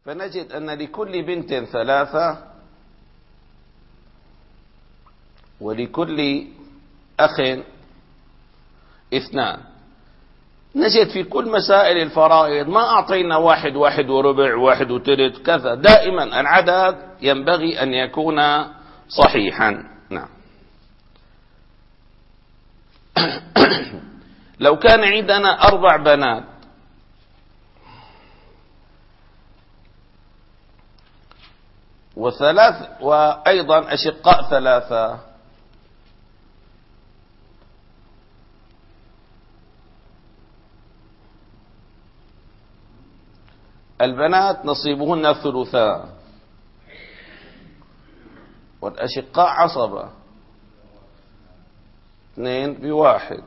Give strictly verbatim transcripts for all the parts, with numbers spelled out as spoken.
فنجد أن لكل بنت ثلاثة ولكل أخ اثنان. نجد في كل مسائل الفرائض ما أعطينا واحد واحد وربع واحد وثلث كذا، دائما العدد ينبغي أن يكون صحيحا. نعم. لو كان عندنا أربع بنات وثلاث وأيضا أشقاء ثلاثة، البنات نصيبهن الثلثان والأشقاء عصبة، اثنين بواحد.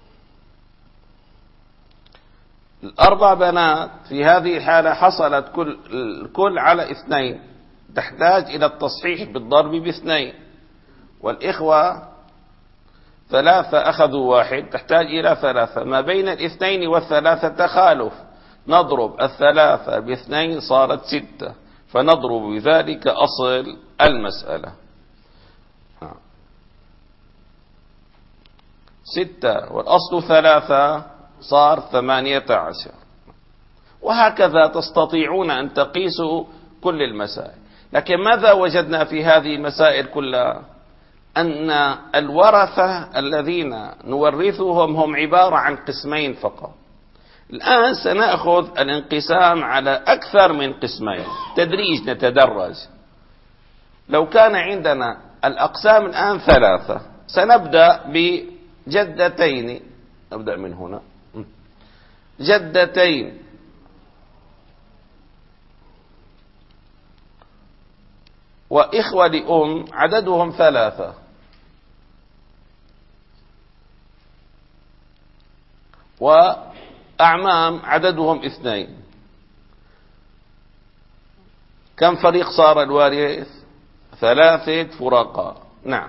الأربع بنات في هذه الحالة حصلت كل الكل على اثنين، تحتاج إلى التصحيح بالضرب باثنين. والإخوة ثلاثة أخذوا واحد، تحتاج إلى ثلاثة. ما بين الاثنين والثلاثة تخالف، نضرب الثلاثة باثنين صارت ستة، فنضرب بذلك أصل المسألة. ستة والأصل ثلاثة صار ثمانية عشر. وهكذا تستطيعون أن تقيسوا كل المسائل. لكن ماذا وجدنا في هذه المسائل كلها؟ أن الورثة الذين نورثهم هم عبارة عن قسمين فقط. الآن سنأخذ الانقسام على أكثر من قسمين، تدريج نتدرج. لو كان عندنا الأقسام الآن ثلاثة، سنبدأ بجدتين، نبدأ من هنا، جدتين وإخوة لأم عددهم ثلاثة، وأعمام عددهم اثنين. كم فريق صار الوارث؟ ثلاثة فرقاء. نعم.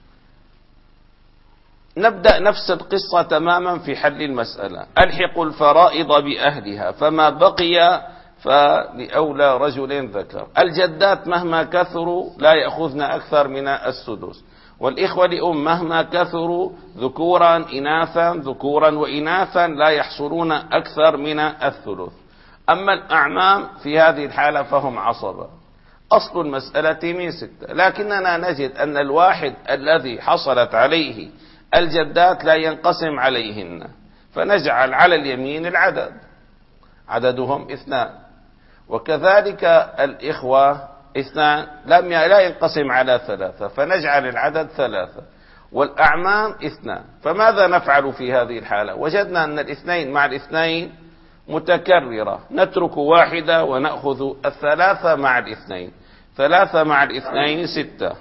نبدأ نفس القصة تماما في حل المسألة. ألحقوا الفرائض بأهلها، فما بقي فلأولى رجل ذكر. الجدات مهما كثروا لا يأخذن أكثر من السدس، والإخوة لأم مهما كثروا ذكورا إناثا ذكورا وإناثا لا يحصلون أكثر من الثلث. أما الأعمام في هذه الحالة فهم عصبة. أصل المسألة من ستة، لكننا نجد أن الواحد الذي حصلت عليه الجدات لا ينقسم عليهن، فنجعل على اليمين العدد، عددهم اثنان. وكذلك الإخوة اثنان لم لا ينقسم على ثلاثة، فنجعل العدد ثلاثة. والأعمام اثنان. فماذا نفعل في هذه الحالة؟ وجدنا أن الاثنين مع الاثنين متكررة، نترك واحدة ونأخذ الثلاثة مع الاثنين. ثلاثة مع الاثنين ستة،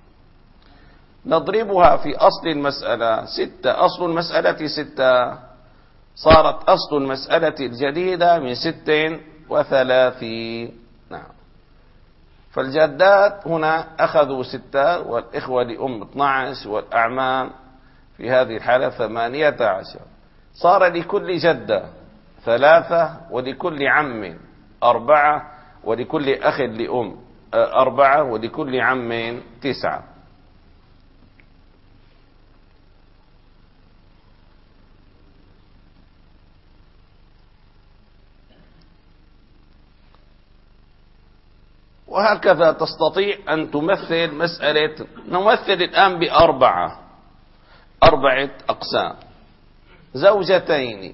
نضربها في أصل المسألة ستة. أصل المسألة ستة، صارت أصل المسألة الجديدة من ست وثلاثين. نعم. فالجدات هنا أخذوا ستة، والإخوة لأم اثنى عشر، والأعمام في هذه الحالة ثمانية عشر. صار لكل جدة ثلاثة، ولكل عم أربعة، ولكل أخ لأم أربعة، ولكل عم تسعة. وهكذا تستطيع أن تمثل مسألة. نمثل الآن بأربعة، أربعة أقسام: زوجتين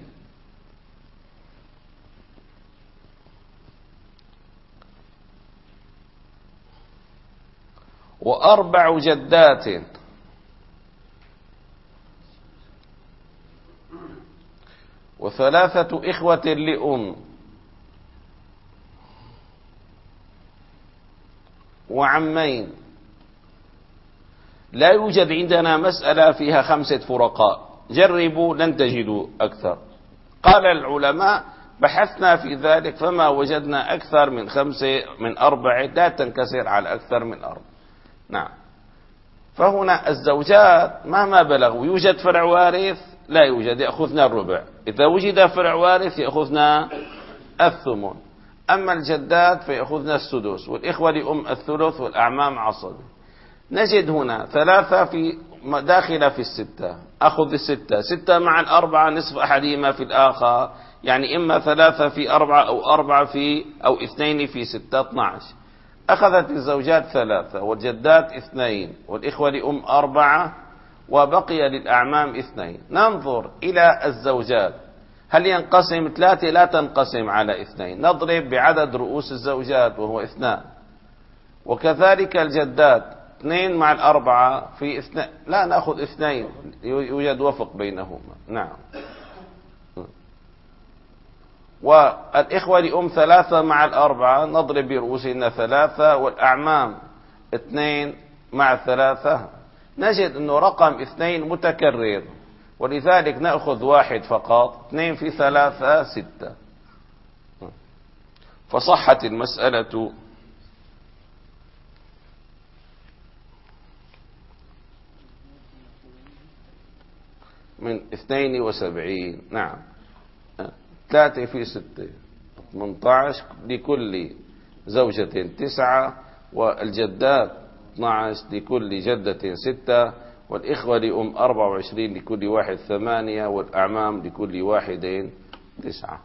وأربع جدات وثلاثة إخوة لأم وعمين. لا يوجد عندنا مسألة فيها خمسة فرقاء، جربوا لن تجدوا أكثر. قال العلماء: بحثنا في ذلك فما وجدنا أكثر من خمسة من أربعة، لا تنكسر على أكثر من أربعة. نعم. فهنا الزوجات مهما بلغوا، يوجد فرع وارث؟ لا يوجد، يأخذنا الربع. إذا وجد فرع وارث يأخذنا الثمن. أما الجدات فيأخذن السدس، والإخوة لأم الثلث، والأعمام عصبة. نجد هنا ثلاثة في داخلة في الستة، أخذ الستة، ستة مع الأربعة نصف أحدهما في الآخر، يعني إما ثلاثة في أربعة أو أربعة في أو اثنين في ستة، اثنى عشر. أخذت الزوجات ثلاثة والجدات اثنين والإخوة لأم أربعة وبقي للأعمام اثنين. ننظر إلى الزوجات، هل ينقسم ثلاثة؟ لا تنقسم على اثنين، نضرب بعدد رؤوس الزوجات وهو اثنان. وكذلك الجدات اثنين مع الأربعة في اثنين، لا نأخذ اثنين، يوجد وفق بينهما. نعم. والإخوة لأم ثلاثة مع الأربعة نضرب برؤوسنا ثلاثة، والأعمام اثنين مع ثلاثة. نجد أنه رقم اثنين متكرر، ولذلك نأخذ واحد فقط. اثنين في ثلاثة ستة، فصحت المسألة. من اثنين وسبعين. نعم. ثلاثة في ستة ثمانية عشر، لكل زوجة تسعة، والجدات اثنى عشر، لكل جدة ستة، والإخوة لأم أربعة وعشرين، لكل واحد ثمانية، والأعمام لكل واحد تسعة.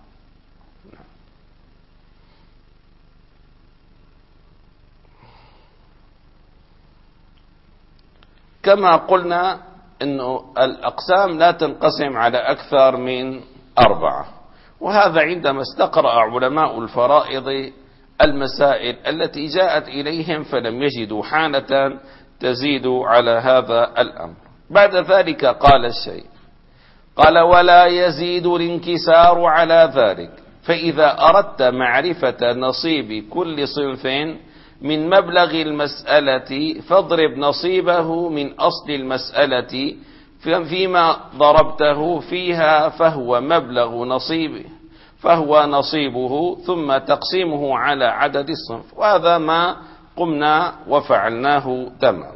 كما قلنا أنه الأقسام لا تنقسم على أكثر من أربعة، وهذا عندما استقرأ علماء الفرائض المسائل التي جاءت إليهم فلم يجدوا حالة تزيد على هذا الأمر. بعد ذلك قال الشيء، قال: ولا يزيد الانكسار على ذلك، فإذا أردت معرفة نصيب كل صنف من مبلغ المسألة فاضرب نصيبه من أصل المسألة فيما ضربته فيها فهو مبلغ نصيبه فهو نصيبه ثم تقسيمه على عدد الصنف. وهذا ما قمنا وفعلناه تمام.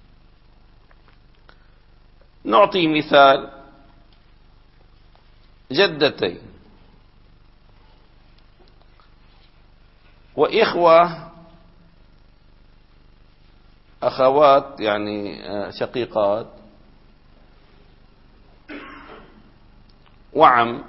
نعطي مثال: جدتين وإخوة أخوات يعني شقيقات وعم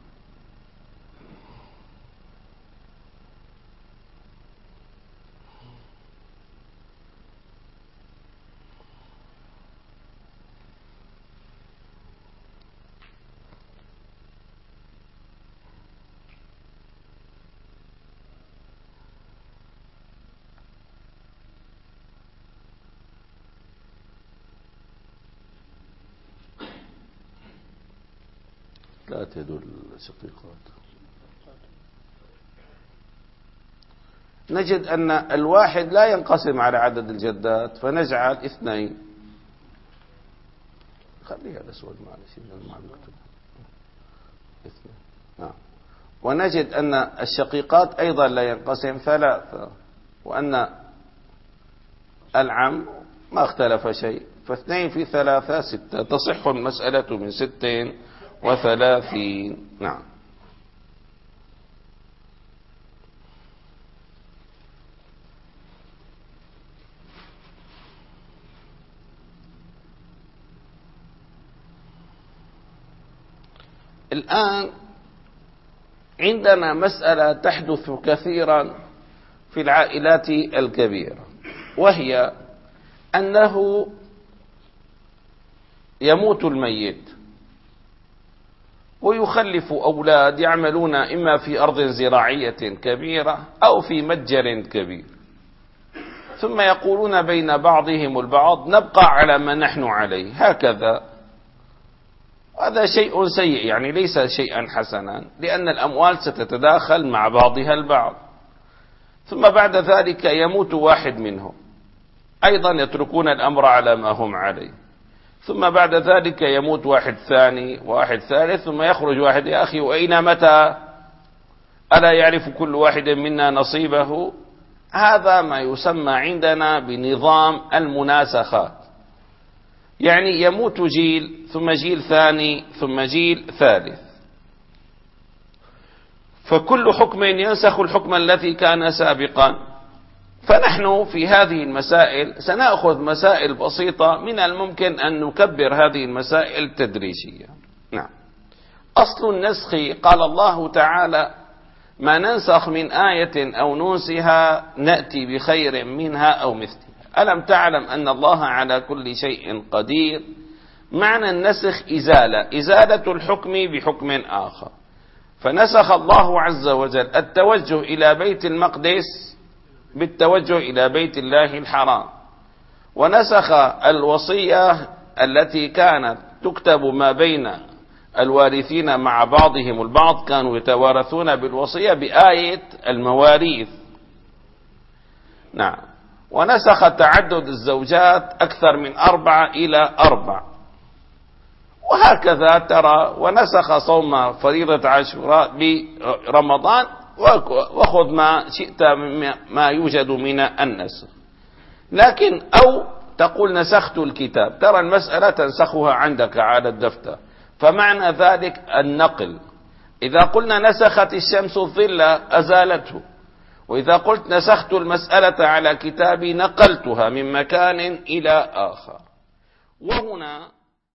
لا تدل شقيقات. نجد أن الواحد لا ينقسم على عدد الجدات، فنجعل اثنين. خليها الأسود معلش مع المكتوب اثنين. نعم. ونجد أن الشقيقات أيضا لا ينقسم ثلاثة، وأن العم ما اختلف شيء، فاثنين في ثلاثة ستة، تصح المسألة من ستين وثلاثين. نعم. الآن عندنا مسألة تحدث كثيرا في العائلات الكبيرة، وهي أنه يموت الميت ويخلف أولاد يعملون إما في أرض زراعية كبيرة أو في متجر كبير، ثم يقولون بين بعضهم البعض: نبقى على ما نحن عليه هكذا. هذا شيء سيء، يعني ليس شيئا حسنا، لأن الأموال ستتداخل مع بعضها البعض. ثم بعد ذلك يموت واحد منهم، أيضا يتركون الأمر على ما هم عليه. ثم بعد ذلك يموت واحد ثاني واحد ثالث، ثم يخرج واحد: يا أخي وأين متى؟ ألا يعرف كل واحد منا نصيبه؟ هذا ما يسمى عندنا بنظام المناسخات، يعني يموت جيل ثم جيل ثاني ثم جيل ثالث، فكل حكم ينسخ الحكم الذي كان سابقا. فنحن في هذه المسائل سنأخذ مسائل بسيطة، من الممكن أن نكبر هذه المسائل تدريجية. نعم. أصل النسخ قال الله تعالى: ما ننسخ من آية أو ننسها نأتي بخير منها أو مثلها. ألم تعلم أن الله على كل شيء قدير؟ معنى النسخ إزالة، إزالة الحكم بحكم آخر. فنسخ الله عز وجل التوجه إلى بيت المقدس بالتوجه إلى بيت الله الحرام، ونسخ الوصية التي كانت تكتب ما بين الوارثين مع بعضهم البعض، كانوا يتوارثون بالوصية بآية المواريث. نعم. ونسخ تعدد الزوجات أكثر من أربعة إلى أربع، وهكذا ترى. ونسخ صوم فريضة عاشوراء برمضان، وخذ ما شئت ما يوجد من النسخ. لكن أو تقول نسخت الكتاب، ترى المسألة تنسخها عندك على الدفتر، فمعنى ذلك النقل. إذا قلنا نسخت الشمس الظل أزالته، وإذا قلت نسخت المسألة على كتابي نقلتها من مكان إلى آخر. وهنا